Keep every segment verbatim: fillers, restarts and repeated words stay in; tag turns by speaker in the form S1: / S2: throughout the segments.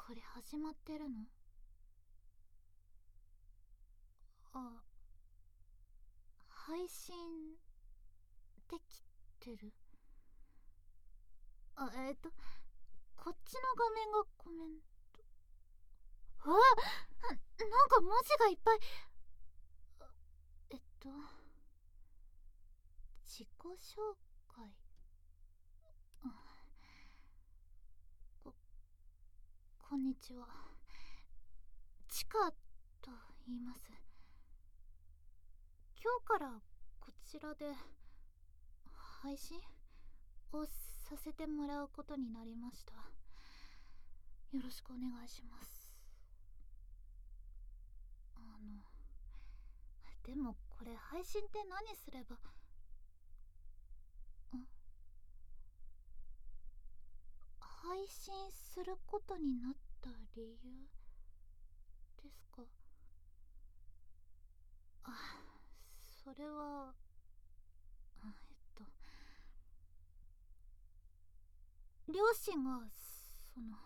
S1: これ始まってるの？あ、配信できてる？あ、えっとこっちの画面がコメント。あ、なんか文字がいっぱい。えっと自己紹介。ここんにちは、チカと言います。今日からこちらで配信をさせてもらうことになりました。よろしくお願いします。あのでもこれ配信って何すれば。ん配信することになった理由ですか？あ、それはあえっと両親がその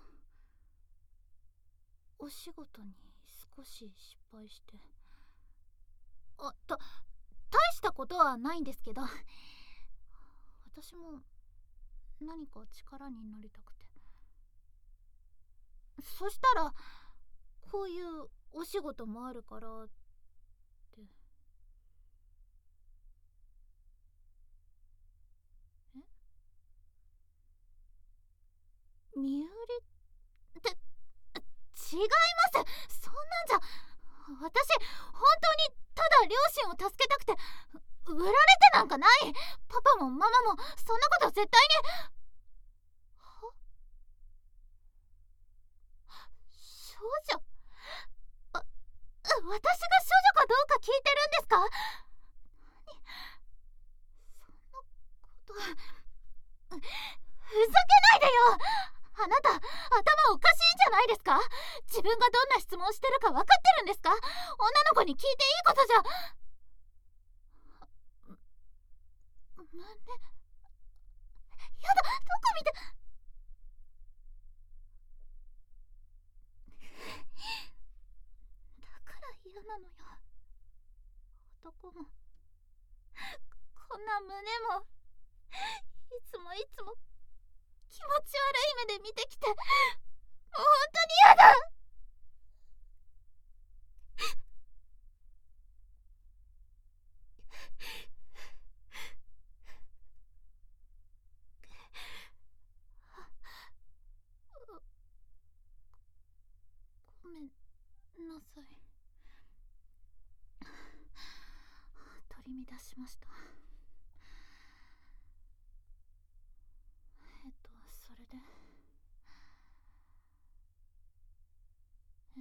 S1: お仕事に少し失敗して。あ、た大したことはないんですけど、私も何か力になりたくて。そしたらこういうお仕事もあるからって。え、身売りって違います。そんなんじゃ私本当にただ両親を助けたくて。売られてなんかない。パパもママもそんなこと絶対に。は、少女？あ、私が少女かどうか聞いてるんですか？何、そんなことふざけないでよ。あなた頭おかしいんじゃないですか？自分がどんな質問してるか分かってるんですか？女の子に聞いていいことじゃ。胸、やだ、どこ見て。だから嫌なのよ、男もこんな胸も。いつもいつも気持ち悪い目で見てきて、もう本当に嫌だ。ごめんなさい。取り乱しました。えっとそれで。え、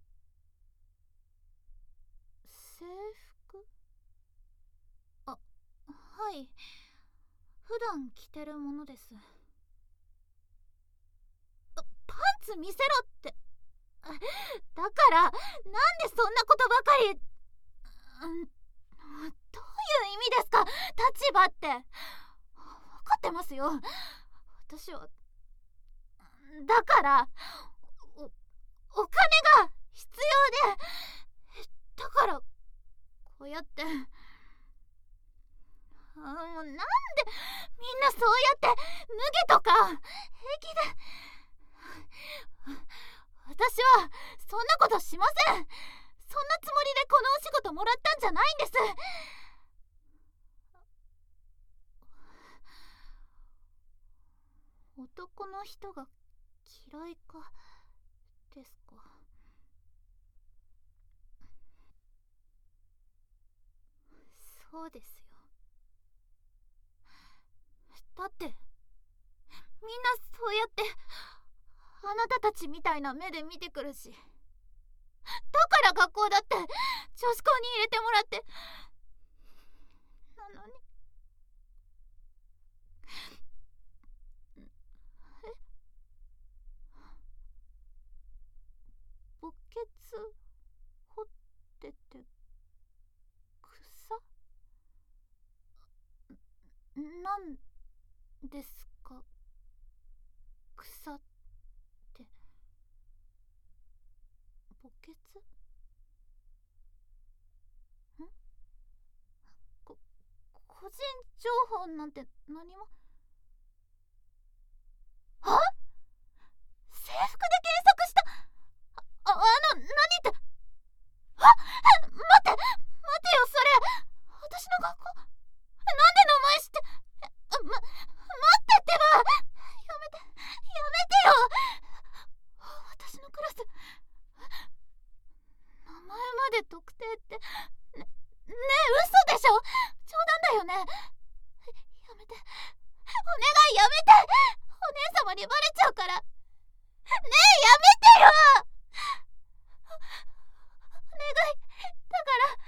S1: 制服？あ、はい、普段着てるものです。パンツ見せろって。だからなんでそんなことばかり。うん、どういう意味ですか、立場って。分かってますよ、私は。だからお、お金が必要で。だからこうやって。あ、もうなんでみんなそうやって脱げとか平気で。私はそんなことしません。そんなつもりでこのお仕事もらったんじゃないんです。男の人が嫌いかですか？そうですよ。だってみんなそうやってあなたたちみたいな目で見てくるし、だから学校だって女子校に入れてもらって。なのに。え、墓穴掘ってて草なんですか？草って。 情報なんて何も。あ、制服で検索した。あ、あの、何って。あ、待って、待てよ、それ。私の学校。なんで名前知って。ま、待ってってば。やめて、やめてよ。私のクラス。名前まで特定って。ね、ねえ、嘘でしょ。冗談だよね。やめて。お願い、やめて。お姉様にバレちゃうから。ねえ、やめてよ。お願い。だから